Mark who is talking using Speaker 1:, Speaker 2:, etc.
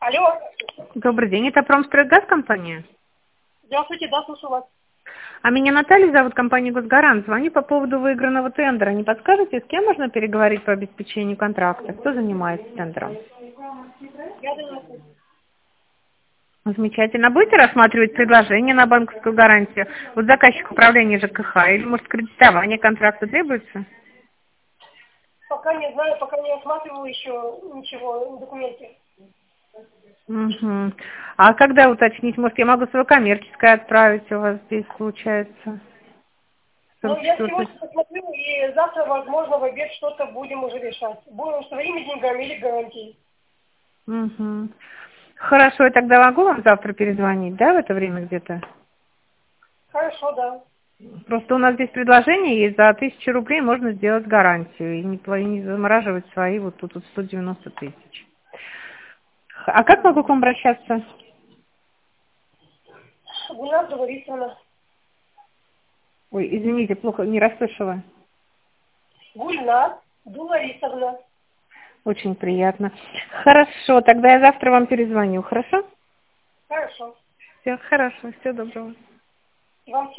Speaker 1: Алло.
Speaker 2: Добрый день, это Промстройгаз компания?
Speaker 1: Здравствуйте, да, слушаю вас.
Speaker 2: А меня Наталья зовут, компания «Госгарант». Звоню по поводу выигранного тендера. Не подскажете, с кем можно переговорить по обеспечению контракта? Кто занимается тендером?
Speaker 1: Я занимаюсь.
Speaker 2: Замечательно. Будете рассматривать предложение на банковскую гарантию? Вот заказчик управления ЖКХ или, может, кредитование контракта требуется?
Speaker 1: Пока не знаю, пока не осматривала еще ничего в документе.
Speaker 2: Угу. А когда уточнить? Может, я могу свое коммерческое отправить у вас здесь, получается?
Speaker 1: Ну, я
Speaker 2: 44-й.
Speaker 1: сегодня посмотрю, и завтра, возможно, в обед что-то будем уже решать. Будем своими деньгами или гарантией.
Speaker 2: Угу. Хорошо, я тогда могу вам завтра перезвонить, да, в это время где-то?
Speaker 1: Хорошо, да.
Speaker 2: Просто у нас здесь предложение есть, за 1000 рублей можно сделать гарантию и не замораживать свои вот тут вот 190 тысяч. А как могу к вам обращаться?
Speaker 1: Гульнар Борисовна.
Speaker 2: Ой, извините, плохо, не расслышала.
Speaker 1: Гульнар Борисовна.
Speaker 2: Очень приятно. Хорошо, тогда я завтра вам перезвоню, хорошо?
Speaker 1: Хорошо.
Speaker 2: Все, хорошо, всего доброго.
Speaker 1: Вам